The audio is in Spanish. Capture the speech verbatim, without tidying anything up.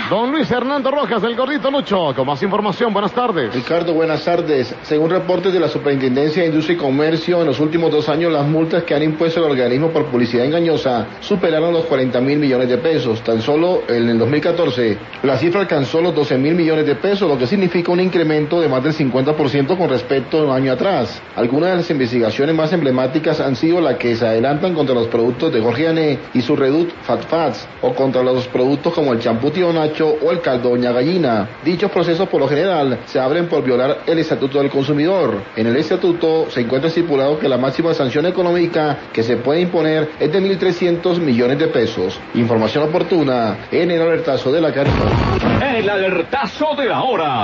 Don Luis Hernando Rojas, del Gordito Lucho, con más información. Buenas tardes. Ricardo, buenas tardes. Según reportes de la Superintendencia de Industria y Comercio, en los últimos dos años las multas que han impuesto el organismo por publicidad engañosa superaron los cuarenta mil millones de pesos. Tan solo en el dos mil catorce la cifra alcanzó los doce mil millones de pesos, lo que significa un incremento de más del cincuenta por ciento con respecto a un año atrás. Algunas de las investigaciones más emblemáticas han sido las que se adelantan contra los productos de Jorge Ané y su Reduct Fat Fats, o contra los productos como el champú Tío Nacho o el caldo Doña Gallina. Dichos procesos por lo general se abren por violar el Estatuto del Consumidor. En el Estatuto se encuentra estipulado que la máxima sanción económica que se puede imponer es de mil trescientos millones de pesos. Información oportuna en el alertazo de la Caribe. El alertazo de la hora.